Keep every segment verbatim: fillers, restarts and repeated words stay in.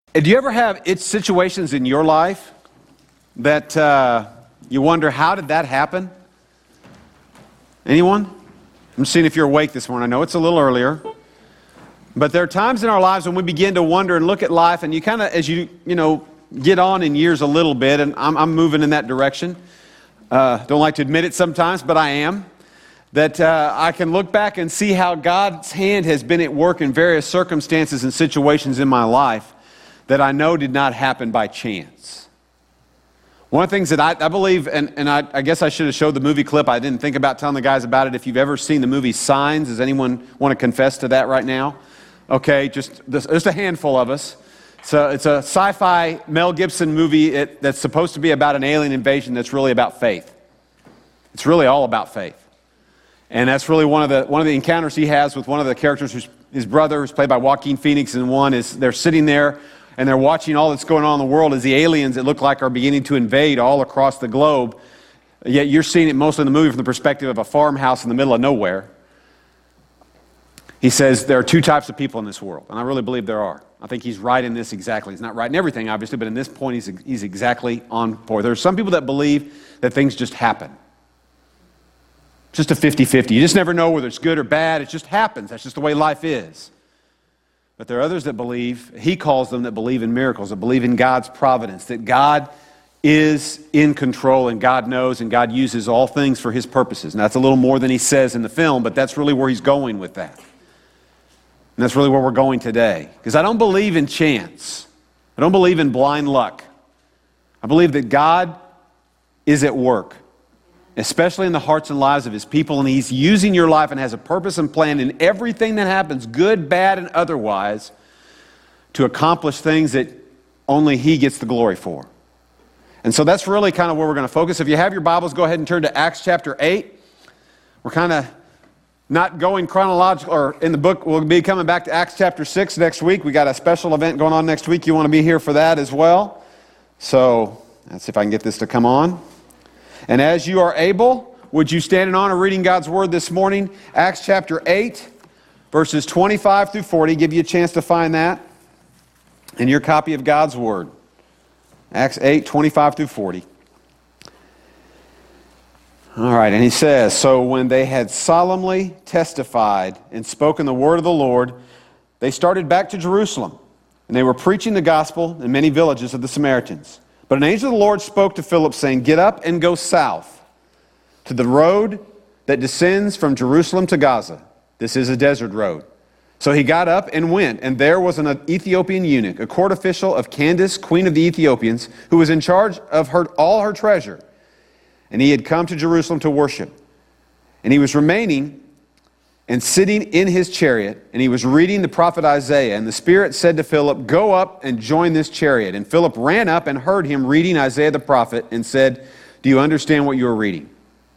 Do you ever have it's situations in your life that uh, you wonder, how did that happen? Anyone? I'm seeing if you're awake this morning. I know it's a little earlier. But there are times in our lives when we begin to wonder and look at life, and you kind of, as you, you know, get on in years a little bit, and I'm, I'm moving in that direction. Uh, don't like to admit it sometimes, but I am. That uh, I can look back and see how God's hand has been at work in various circumstances and situations in my life that I know did not happen by chance. One of the things that I, I believe, and, and I, I guess I should have showed the movie clip. I didn't think about telling the guys about it. If you've ever seen the movie Signs, does anyone want to confess to that right now? Okay, just, just a handful of us. So it's a sci-fi Mel Gibson movie it, that's supposed to be about an alien invasion that's really about faith. It's really all about faith. And that's really one of the one of the encounters he has with one of the characters, who's his brother, who's played by Joaquin Phoenix, and one is they're sitting there and they're watching all that's going on in the world as the aliens that look like are beginning to invade all across the globe. Yet you're seeing it mostly in the movie from the perspective of a farmhouse in the middle of nowhere. He says there are two types of people in this world, and I really believe there are. I think he's right in this exactly. He's not right in everything, obviously, but in this point, he's, he's exactly on point. There are some people that believe that things just happen. Just a fifty-fifty. You just never know whether it's good or bad. It just happens. That's just the way life is. But there are others that believe, he calls them that believe in miracles, that believe in God's providence, that God is in control and God knows and God uses all things for his purposes. And that's a little more than he says in the film, but that's really where he's going with that. And that's really where we're going today. Because I don't believe in chance. I don't believe in blind luck. I believe that God is at work, especially in the hearts and lives of his people, and he's using your life and has a purpose and plan in everything that happens, good, bad, and otherwise, to accomplish things that only he gets the glory for. And so that's really kind of where we're going to focus. If you have your Bibles, go ahead and turn to Acts chapter eight. We're kind of not going chronological, or in the book, we'll be coming back to Acts chapter six next week. We got a special event going on next week. You want to be here for that as well. So let's see if I can get this to come on. And as you are able, would you stand in honor of reading God's Word this morning? Acts chapter eight, verses twenty-five through forty. Give you a chance to find that in your copy of God's Word. Acts eight, twenty-five through forty. All right, and he says, "So when they had solemnly testified and spoken the word of the Lord, they started back to Jerusalem, and they were preaching the gospel in many villages of the Samaritans. But an angel of the Lord spoke to Philip, saying, 'Get up and go south to the road that descends from Jerusalem to Gaza. This is a desert road.' So he got up and went, and there was an Ethiopian eunuch, a court official of Candace, queen of the Ethiopians, who was in charge of her, all her treasure. And he had come to Jerusalem to worship. And he was remaining and sitting in his chariot, and he was reading the prophet Isaiah. And the Spirit said to Philip, 'Go up and join this chariot.' And Philip ran up and heard him reading Isaiah the prophet and said, 'Do you understand what you are reading?'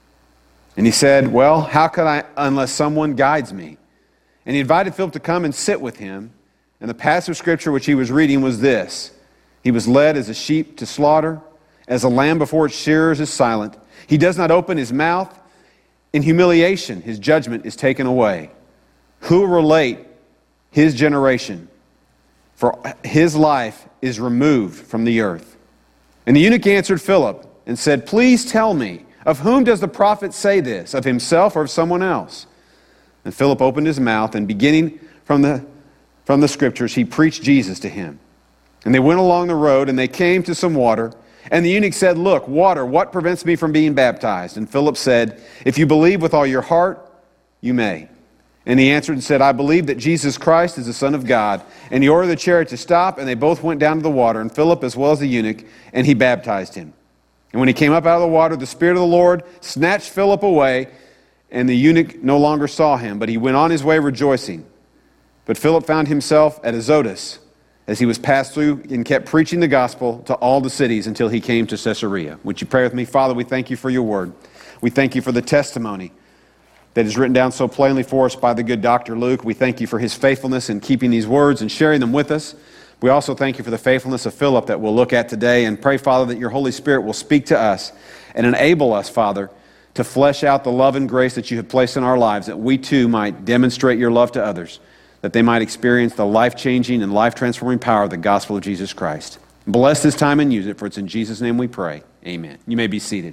And he said, 'Well, how could I unless someone guides me?' And he invited Philip to come and sit with him. And the passage of Scripture which he was reading was this: 'He was led as a sheep to slaughter, as a lamb before its shearers is silent. He does not open his mouth. In humiliation, his judgment is taken away. Who will relate his generation? For his life is removed from the earth.' And the eunuch answered Philip and said, 'Please tell me, of whom does the prophet say this, of himself or of someone else?' And Philip opened his mouth, and beginning from the, from the Scriptures, he preached Jesus to him. And they went along the road, and they came to some water. And the eunuch said, 'Look, water, what prevents me from being baptized?' And Philip said, 'If you believe with all your heart, you may.' And he answered and said, 'I believe that Jesus Christ is the Son of God.' And he ordered the chariot to stop, and they both went down to the water, and Philip as well as the eunuch, and he baptized him. And when he came up out of the water, the Spirit of the Lord snatched Philip away, and the eunuch no longer saw him, but he went on his way rejoicing. But Philip found himself at Azotus, as he was passed through, and kept preaching the gospel to all the cities until he came to Caesarea." Would you pray with me? Father, we thank you for your word. We thank you for the testimony that is written down so plainly for us by the good Doctor Luke. We thank you for his faithfulness in keeping these words and sharing them with us. We also thank you for the faithfulness of Philip that we'll look at today, and pray, Father, that your Holy Spirit will speak to us and enable us, Father, to flesh out the love and grace that you have placed in our lives, that we too might demonstrate your love to others, that they might experience the life-changing and life-transforming power of the gospel of Jesus Christ. Bless this time and use it, for it's in Jesus' name we pray. Amen. You may be seated.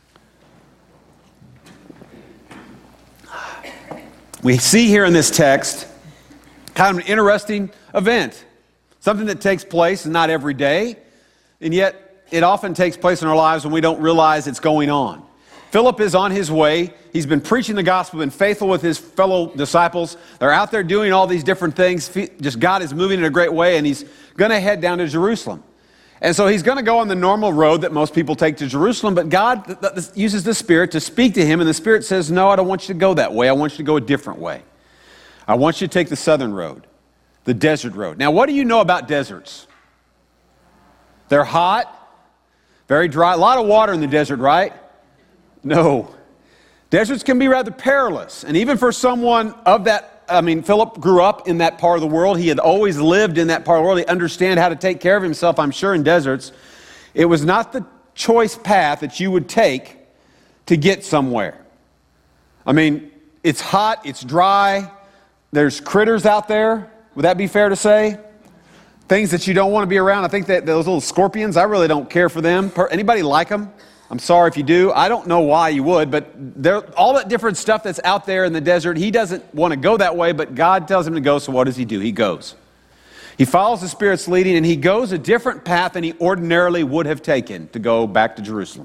We see here in this text kind of an interesting event, something that takes place not every day, and yet it often takes place in our lives when we don't realize it's going on. Philip is on his way. He's been preaching the gospel, been faithful with his fellow disciples. They're out there doing all these different things. Just God is moving in a great way, and he's going to head down to Jerusalem. And so he's going to go on the normal road that most people take to Jerusalem, but God th- th- uses the Spirit to speak to him, and the Spirit says, no, I don't want you to go that way. I want you to go a different way. I want you to take the southern road, the desert road. Now, what do you know about deserts? They're hot, very dry, a lot of water in the desert, right? No. Deserts can be rather perilous, and even for someone of that, I mean, Philip grew up in that part of the world. He had always lived in that part of the world. He understood how to take care of himself, I'm sure, in deserts. It was not the choice path that you would take to get somewhere. I mean, it's hot, it's dry, there's critters out there. Would that be fair to say? Things that you don't want to be around. I think that those little scorpions, I really don't care for them. Anybody like them? I'm sorry if you do. I don't know why you would, but there, all that different stuff that's out there in the desert, he doesn't want to go that way, but God tells him to go, so what does he do? He goes. He follows the Spirit's leading, and he goes a different path than he ordinarily would have taken to go back to Jerusalem.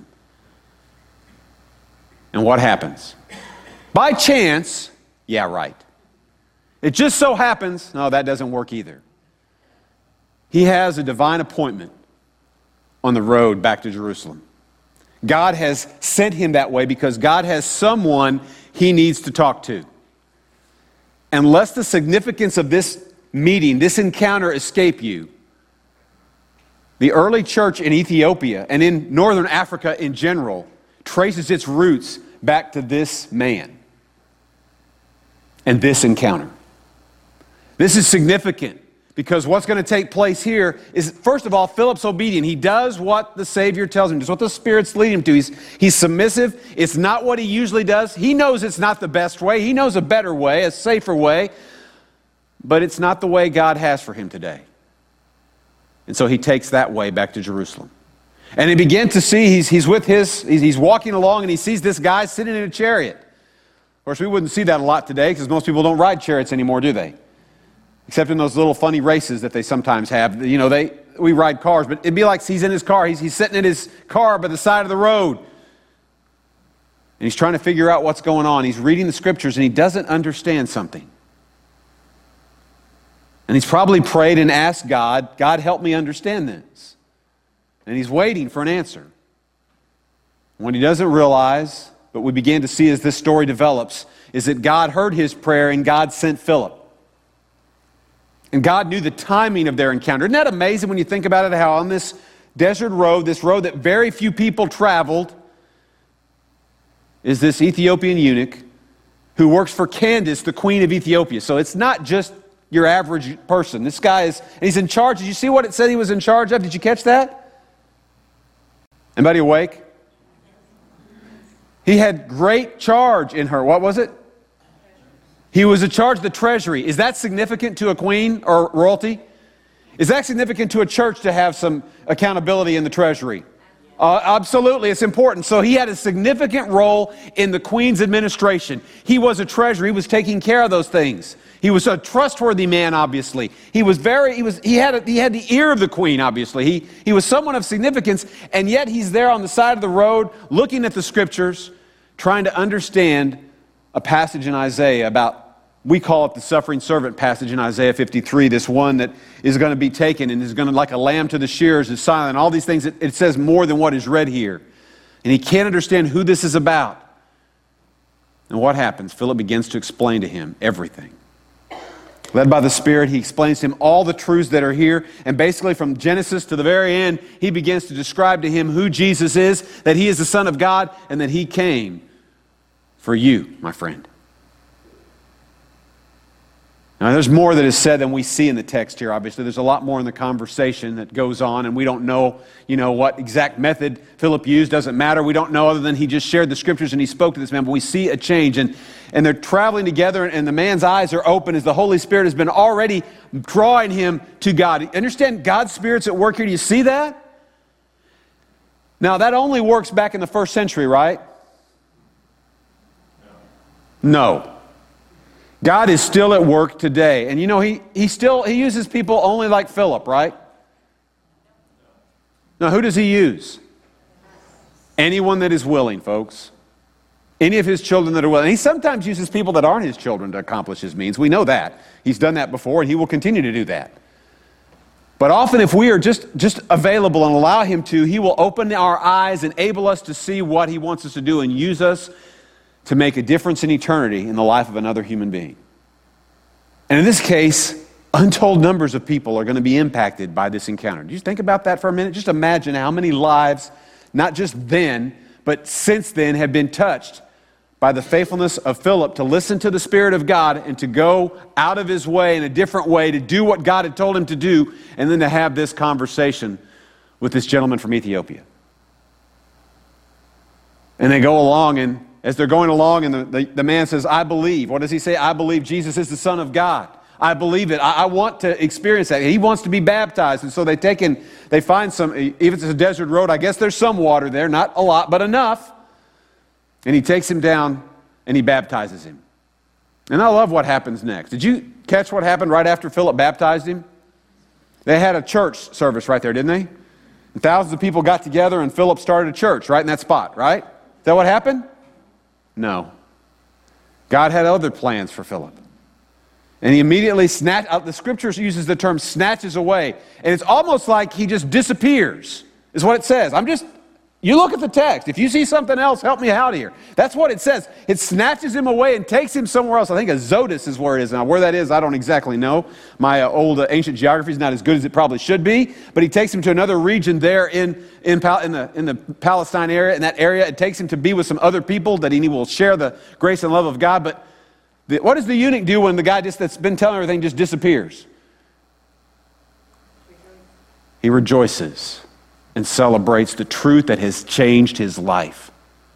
And what happens? By chance, yeah, right. It just so happens, no, that doesn't work either. He has a divine appointment on the road back to Jerusalem. God has sent him that way because God has someone he needs to talk to. Unless the significance of this meeting, this encounter escape you, the early church in Ethiopia and in northern Africa in general traces its roots back to this man and this encounter. This is significant because what's going to take place here is, first of all, Philip's obedient. He does what the Savior tells him. It's what the Spirit's leading him to. He's, he's submissive. It's not what he usually does. He knows it's not the best way. He knows a better way, a safer way. But it's not the way God has for him today. And so he takes that way back to Jerusalem. And he begins to see, he's, he's with his, he's, he's walking along and he sees this guy sitting in a chariot. Of course, we wouldn't see that a lot today because most people don't ride chariots anymore, do they? Except in those little funny races that they sometimes have. You know, they we ride cars, but it'd be like he's in his car. He's, he's sitting in his car by the side of the road. And he's trying to figure out what's going on. He's reading the scriptures and he doesn't understand something. And he's probably prayed and asked God, God, help me understand this. And he's waiting for an answer. What he doesn't realize, but we begin to see as this story develops, is that God heard his prayer and God sent Philip. And God knew the timing of their encounter. Isn't that amazing when you think about it, how on this desert road, this road that very few people traveled, is this Ethiopian eunuch who works for Candace, the queen of Ethiopia. So it's not just your average person. This guy is, and he's in charge. Did you see what it said he was in charge of? Did you catch that? Anybody awake? He had great charge in her. What was it? He was in charge of the treasury. Is that significant to a queen or royalty? Is that significant to a church to have some accountability in the treasury? Uh, absolutely, it's important. So he had a significant role in the queen's administration. He was a treasurer. He was taking care of those things. He was a trustworthy man, obviously. He was very, he was, he had, a, he had the ear of the queen, obviously. He, he was someone of significance, and yet he's there on the side of the road, looking at the scriptures, trying to understand a passage in Isaiah about, we call it the suffering servant passage in Isaiah fifty-three, this one that is going to be taken and is going to, like a lamb to the shears, is silent. All these things, it, it says more than what is read here. And he can't understand who this is about. And what happens? Philip begins to explain to him everything. Led by the Spirit, he explains to him all the truths that are here. And basically from Genesis to the very end, he begins to describe to him who Jesus is, that he is the Son of God, and that he came for you, my friend. Now, there's more that is said than we see in the text here, obviously. There's a lot more in the conversation that goes on, and we don't know, you know, what exact method Philip used. Doesn't matter. We don't know other than he just shared the scriptures and he spoke to this man. But we see a change, and, and they're traveling together, and the man's eyes are open as the Holy Spirit has been already drawing him to God. Understand, God's Spirit's at work here. Do you see that? Now, that only works back in the first century, right? No. God is still at work today. And you know, he, he still, he uses people only like Philip, right? Now, who does he use? Anyone that is willing, folks. Any of his children that are willing. And he sometimes uses people that aren't his children to accomplish his means. We know that. He's done that before, and he will continue to do that. But often if we are just, just available and allow him to, he will open our eyes, enable us to see what he wants us to do, and use us to make a difference in eternity in the life of another human being. And in this case, untold numbers of people are going to be impacted by this encounter. Do you think about that for a minute? Just imagine how many lives, not just then, but since then, have been touched by the faithfulness of Philip to listen to the Spirit of God and to go out of his way in a different way to do what God had told him to do, and then to have this conversation with this gentleman from Ethiopia. And they go along, and as they're going along, and the, the, the man says, I believe. What does he say? I believe Jesus is the Son of God. I believe it. I, I want to experience that. He wants to be baptized. And so they take in, they find some, even if it's a desert road, I guess there's some water there. Not a lot, but enough. And he takes him down and he baptizes him. And I love what happens next. Did you catch what happened right after Philip baptized him? They had a church service right there, didn't they? And thousands of people got together and Philip started a church right in that spot, right? Is that what happened? No. God had other plans for Philip. And he immediately snatched out, the scriptures uses the term snatches away. And it's almost like he just disappears, is what it says. I'm just, you look at the text. If you see something else, help me out here. That's what it says. It snatches him away and takes him somewhere else. I think Azotus is where it is. Now, where that is, I don't exactly know. My uh, old uh, ancient geography is not as good as it probably should be. But he takes him to another region there in, in, Pal- in, the, in the Palestine area. In that area, it takes him to be with some other people that he will share the grace and love of God. But the, what does the eunuch do when the guy just that's been telling everything just disappears? He rejoices and celebrates the truth that has changed his life.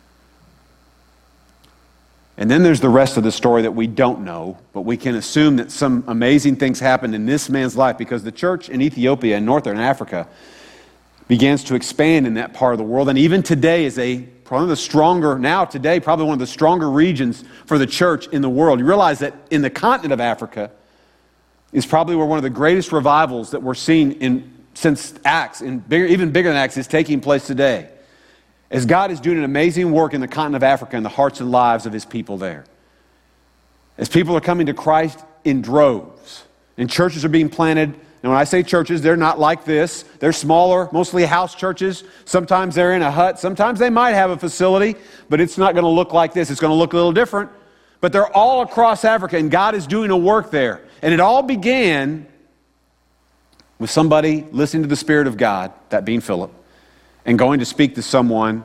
And then there's the rest of the story that we don't know, but we can assume that some amazing things happened in this man's life because the church in Ethiopia and northern Africa begins to expand in that part of the world. And even today is a probably the stronger, now today, probably one of the stronger regions for the church in the world. You realize that in the continent of Africa is probably where one of the greatest revivals that we're seeing in since Acts, and bigger, even bigger than Acts, is taking place today. As God is doing an amazing work in the continent of Africa in the hearts and lives of his people there. As people are coming to Christ in droves, and churches are being planted. And when I say churches, they're not like this. They're smaller, mostly house churches. Sometimes they're in a hut. Sometimes they might have a facility, but it's not going to look like this. It's going to look a little different. But they're all across Africa, and God is doing a work there. And it all began with somebody listening to the Spirit of God, that being Philip, and going to speak to someone.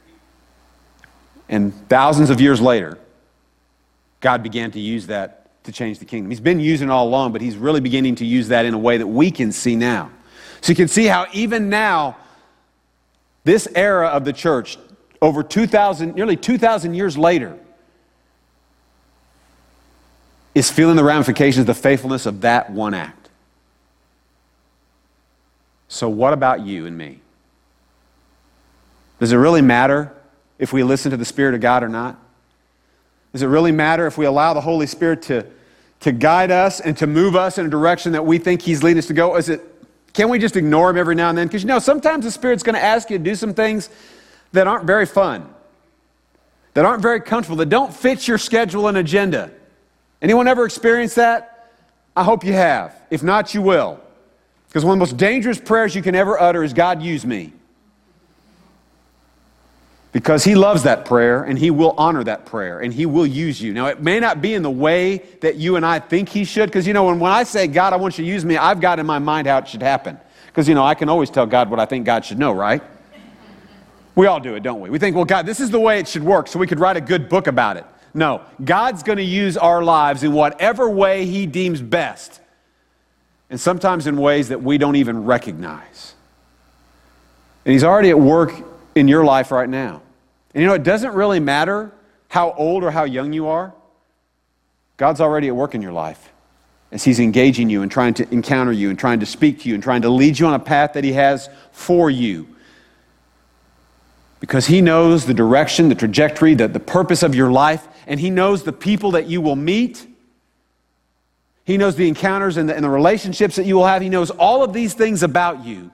And thousands of years later, God began to use that to change the kingdom. He's been using it all along, but he's really beginning to use that in a way that we can see now. So you can see how even now, this era of the church, over two thousand, nearly two thousand years later, is feeling the ramifications of the faithfulness of that one act. So what about you and me? Does it really matter if we listen to the Spirit of God or not? Does it really matter if we allow the Holy Spirit to, to guide us and to move us in a direction that we think he's leading us to go? Is it, can we just ignore him every now and then? Because you know, sometimes the Spirit's going to ask you to do some things that aren't very fun, that aren't very comfortable, that don't fit your schedule and agenda. Anyone ever experienced that? I hope you have. If not, you will. Because one of the most dangerous prayers you can ever utter is, God, use me. Because he loves that prayer, and he will honor that prayer, and he will use you. Now, it may not be in the way that you and I think he should, because, you know, when, when I say, God, I want you to use me, I've got in my mind how it should happen. Because, you know, I can always tell God what I think God should know, right? We all do it, don't we? We think, well, God, this is the way it should work, so we could write a good book about it. No, God's going to use our lives in whatever way He deems best. And sometimes in ways that we don't even recognize. And He's already at work in your life right now. And you know, it doesn't really matter how old or how young you are. God's already at work in your life as He's engaging you and trying to encounter you and trying to speak to you and trying to lead you on a path that He has for you. Because He knows the direction, the trajectory, the, the purpose of your life, and He knows the people that you will meet. He knows the encounters and the, and the relationships that you will have. He knows all of these things about you.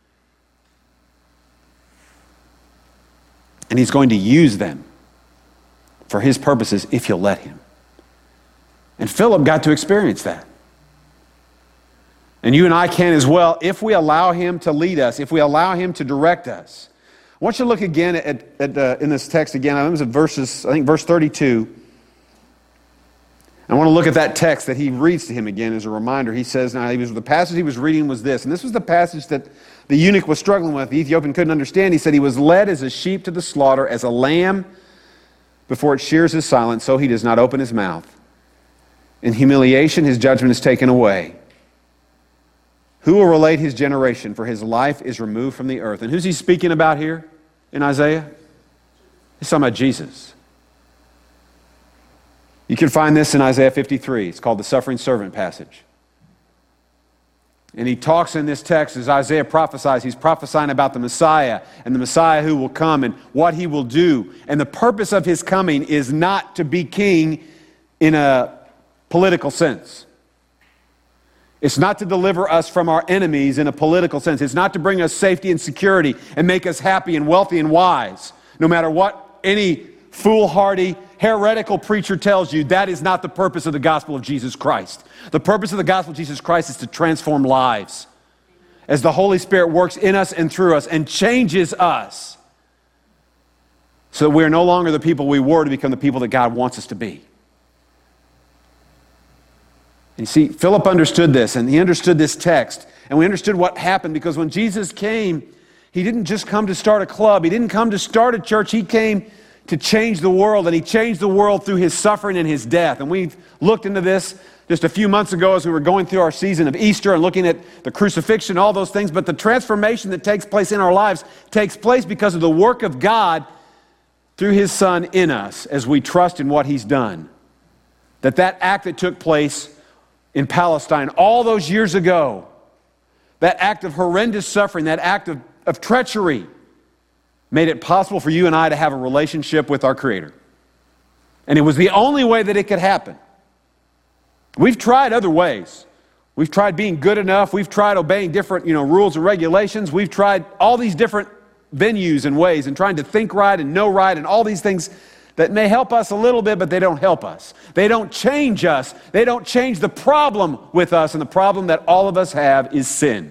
And He's going to use them for His purposes if you'll let Him. And Philip got to experience that. And you and I can as well if we allow Him to lead us, if we allow Him to direct us. I want you to look again at, at uh, in this text again. I think it was verses, I think verse thirty-two. I want to look at that text that he reads to him again as a reminder. He says, now he was, the passage he was reading was this, and this was the passage that the eunuch was struggling with. The Ethiopian couldn't understand. He said, he was led as a sheep to the slaughter, as a lamb before it shears is silent, so he does not open his mouth. In humiliation, his judgment is taken away. Who will relate his generation? For his life is removed from the earth. And who's he speaking about here in Isaiah? He's talking about Jesus. You can find this in Isaiah fifty-three. It's called the suffering servant passage. And he talks in this text as Isaiah prophesies. He's prophesying about the Messiah and the Messiah who will come and what He will do. And the purpose of His coming is not to be king in a political sense. It's not to deliver us from our enemies in a political sense. It's not to bring us safety and security and make us happy and wealthy and wise. No matter what any foolhardy, heretical preacher tells you, that is not the purpose of the gospel of Jesus Christ. The purpose of the gospel of Jesus Christ is to transform lives as the Holy Spirit works in us and through us and changes us so that we are no longer the people we were to become the people that God wants us to be. And you see, Philip understood this, and he understood this text, and we understood what happened, because when Jesus came, He didn't just come to start a club. He didn't come to start a church. He came to change the world, and He changed the world through His suffering and His death. And we've looked into this just a few months ago as we were going through our season of Easter and looking at the crucifixion, all those things. But the transformation that takes place in our lives takes place because of the work of God through His Son in us as we trust in what He's done. That that act that took place in Palestine all those years ago, that act of horrendous suffering, that act of, of treachery, made it possible for you and I to have a relationship with our Creator. And it was the only way that it could happen. We've tried other ways. We've tried being good enough. We've tried obeying different, you know, rules and regulations. We've tried all these different venues and ways and trying to think right and know right and all these things that may help us a little bit, but they don't help us. They don't change us. They don't change the problem with us, and the problem that all of us have is sin.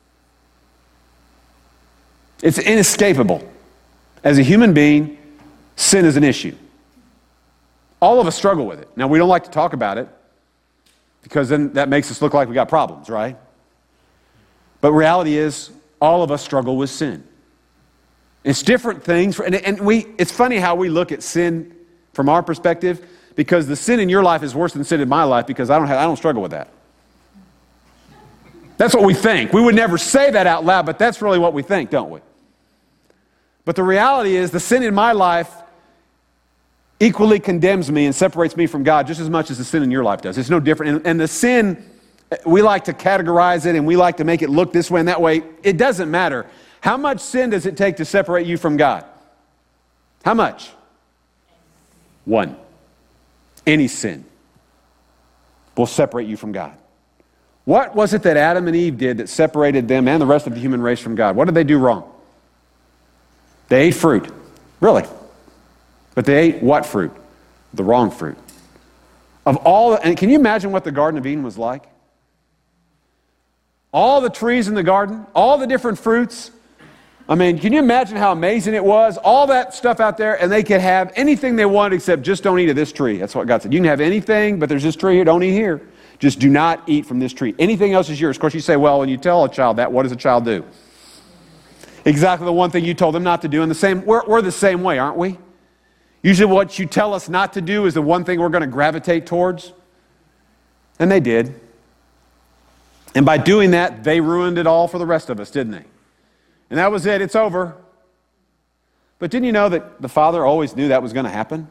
It's inescapable. As a human being, sin is an issue. All of us struggle with it. Now, we don't like to talk about it because then that makes us look like we got problems, right? But reality is, all of us struggle with sin. It's different things, for, and, and we. It's funny how we look at sin from our perspective, because the sin in your life is worse than sin in my life because I don't have, I don't struggle with that. That's what we think. We would never say that out loud, but that's really what we think, don't we? But the reality is, the sin in my life equally condemns me and separates me from God just as much as the sin in your life does. It's no different. And, and the sin, we like to categorize it and we like to make it look this way and that way. It doesn't matter. How much sin does it take to separate you from God? How much? One. Any sin will separate you from God. What was it that Adam and Eve did that separated them and the rest of the human race from God? What did they do wrong? They ate fruit. Really. But they ate what fruit? The wrong fruit. Of all, and can you imagine what the Garden of Eden was like? All the trees in the garden, all the different fruits. I mean, can you imagine how amazing it was? All that stuff out there, and they could have anything they wanted except just don't eat of this tree. That's what God said. You can have anything, but there's this tree here, don't eat here. Just do not eat from this tree. Anything else is yours. Of course, you say, well, when you tell a child that, what does a child do? Exactly the one thing you told them not to do. And the same, we're, we're the same way, aren't we? Usually what you tell us not to do is the one thing we're going to gravitate towards. And they did. And by doing that, they ruined it all for the rest of us, didn't they? And that was it. It's over. But didn't you know that the Father always knew that was going to happen?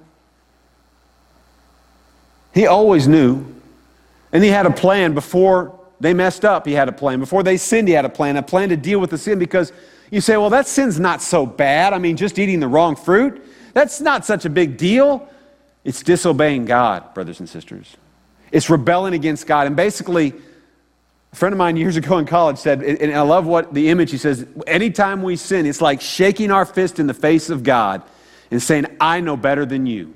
He always knew. And he had a plan before they messed up. He had a plan. Before they sinned, he had a plan. A plan to deal with the sin, because you say, well, that sin's not so bad. I mean, just eating the wrong fruit, that's not such a big deal. It's disobeying God, brothers and sisters. It's rebelling against God. And basically, a friend of mine years ago in college said, and I love what the image, he says, anytime we sin, it's like shaking our fist in the face of God and saying, I know better than you.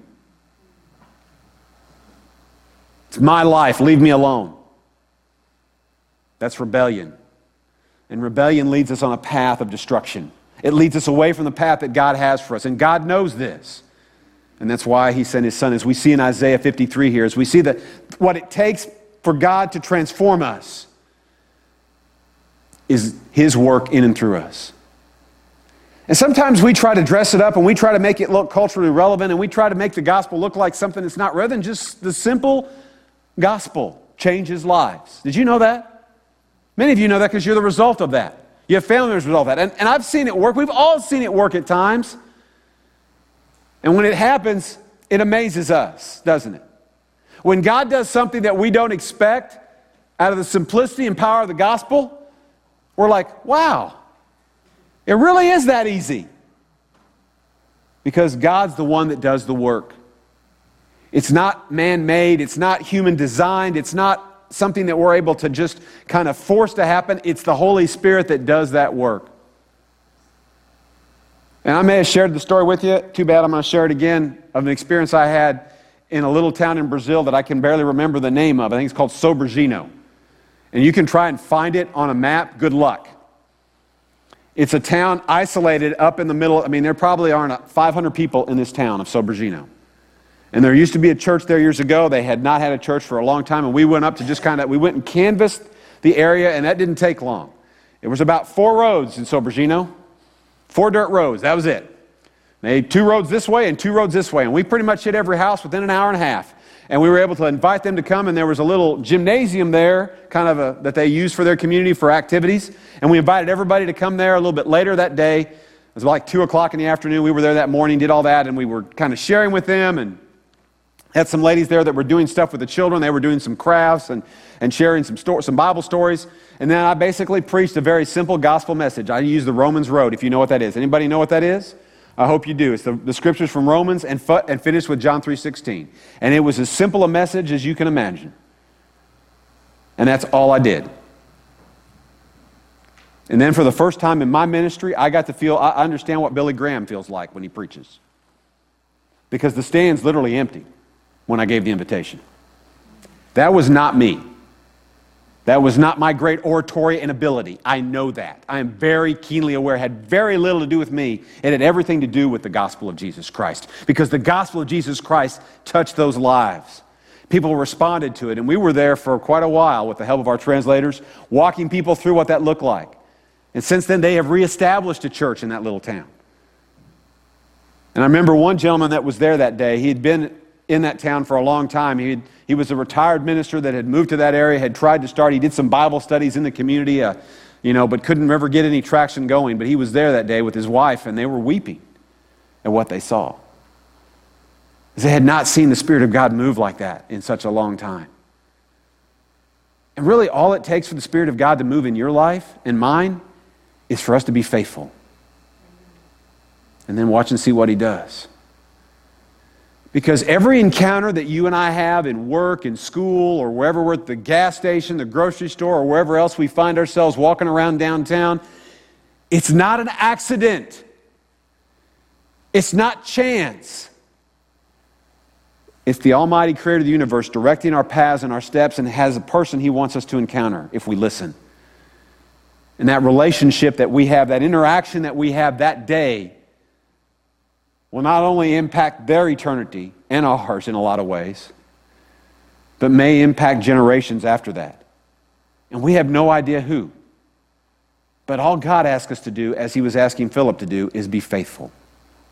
It's my life, leave me alone. That's rebellion. And rebellion leads us on a path of destruction. It leads us away from the path that God has for us. And God knows this. And that's why he sent his son. As we see in Isaiah fifty-three here, as we see that what it takes for God to transform us is his work in and through us. And sometimes we try to dress it up and we try to make it look culturally relevant, and we try to make the gospel look like something that's not, rather than just the simple gospel changes lives. Did you know that? Many of you know that because you're the result of that. You have family members as a result of that. And, and I've seen it work. We've all seen it work at times. And when it happens, it amazes us, doesn't it? When God does something that we don't expect out of the simplicity and power of the gospel, we're like, wow, it really is that easy. Because God's the one that does the work. It's not man-made. It's not human-designed. It's not something that we're able to just kind of force to happen. It's the Holy Spirit that does that work. And I may have shared the story with you. Too bad I'm going to share it again, of an experience I had in a little town in Brazil that I can barely remember the name of. I think it's called Sobradinho. And you can try and find it on a map. Good luck. It's a town isolated up in the middle. I mean, there probably aren't five hundred people in this town of Sobradinho. And there used to be a church there years ago. They had not had a church for a long time. And we went up to just kind of, we went and canvassed the area, and that didn't take long. It was about four roads in Sobradinho. Four dirt roads, that was it. They had two roads this way and two roads this way. And we pretty much hit every house within an hour and a half. And we were able to invite them to come, and there was a little gymnasium there, kind of a, that they used for their community for activities. And we invited everybody to come there a little bit later that day. It was like two o'clock in the afternoon. We were there that morning, did all that, and we were kind of sharing with them, and had some ladies there that were doing stuff with the children. They were doing some crafts and, and sharing some sto- some Bible stories. And then I basically preached a very simple gospel message. I used the Romans Road, if you know what that is. Anybody know what that is? I hope you do. It's the, the scriptures from Romans and, fu- and finished with John three sixteen. And it was as simple a message as you can imagine. And that's all I did. And then for the first time in my ministry, I got to feel, I understand what Billy Graham feels like when he preaches. Because the stand's literally empty when I gave the invitation. That was not me. That was not my great oratory and ability. I know that. I am very keenly aware. It had very little to do with me. It had everything to do with the gospel of Jesus Christ. Because the gospel of Jesus Christ touched those lives. People responded to it. And we were there for quite a while with the help of our translators, walking people through what that looked like. And since then, they have reestablished a church in that little town. And I remember one gentleman that was there that day. He had been in that town for a long time. He he was a retired minister that had moved to that area, had tried to start. He did some Bible studies in the community, uh, you know, but couldn't ever get any traction going. But he was there that day with his wife, and they were weeping at what they saw. They had not seen the Spirit of God move like that in such a long time. And really, all it takes for the Spirit of God to move in your life and mine is for us to be faithful. And then watch and see what He does. Because every encounter that you and I have in work, in school, or wherever we're at the gas station, the grocery store, or wherever else we find ourselves walking around downtown, it's not an accident. It's not chance. It's the Almighty Creator of the universe directing our paths and our steps, and has a person He wants us to encounter if we listen. And that relationship that we have, that interaction that we have that day, will not only impact their eternity and ours in a lot of ways, but may impact generations after that. And we have no idea who. But all God asks us to do, as He was asking Philip to do, is be faithful.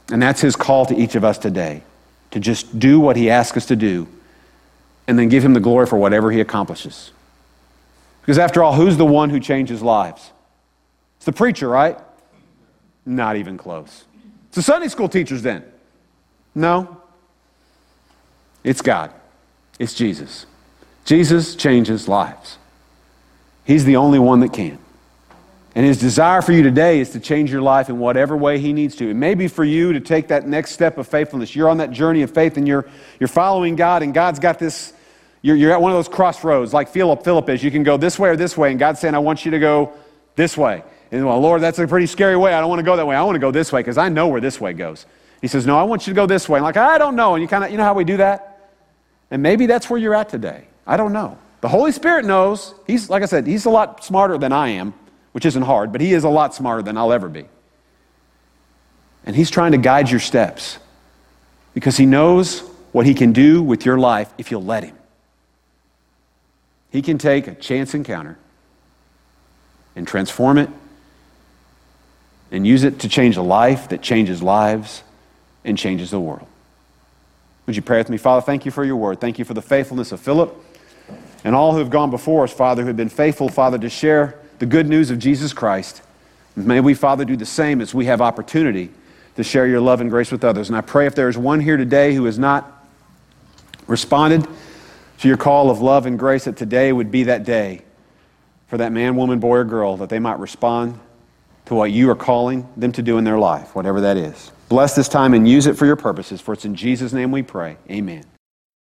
And that's his call to each of us today, to just do what he asks us to do and then give him the glory for whatever he accomplishes. Because after all, who's the one who changes lives? It's the preacher, right? Not even close. It's the Sunday school teachers then. No. It's God. It's Jesus. Jesus changes lives. He's the only one that can. And his desire for you today is to change your life in whatever way he needs to. It may be for you to take that next step of faithfulness. You're on that journey of faith and you're, you're following God, and God's got this, you're, you're at one of those crossroads like Philip, Philip is. You can go this way or this way, and God's saying, I want you to go this way. And well, Lord, that's a pretty scary way. I don't want to go that way. I want to go this way because I know where this way goes. He says, no, I want you to go this way. And like, I don't know. And you kind of, you know how we do that? And maybe that's where you're at today. I don't know. The Holy Spirit knows. He's, like I said, he's a lot smarter than I am, which isn't hard, but he is a lot smarter than I'll ever be. And he's trying to guide your steps because he knows what he can do with your life if you'll let him. He can take a chance encounter and transform it and use it to change a life that changes lives and changes the world. Would you pray with me? Father, thank you for your word. Thank you for the faithfulness of Philip and all who have gone before us, Father, who have been faithful, Father, to share the good news of Jesus Christ. May we, Father, do the same as we have opportunity to share your love and grace with others. And I pray if there is one here today who has not responded to your call of love and grace, that today would be that day for that man, woman, boy, or girl, that they might respond to what you are calling them to do in their life, whatever that is. Bless this time and use it for your purposes, for it's in Jesus' name we pray. Amen.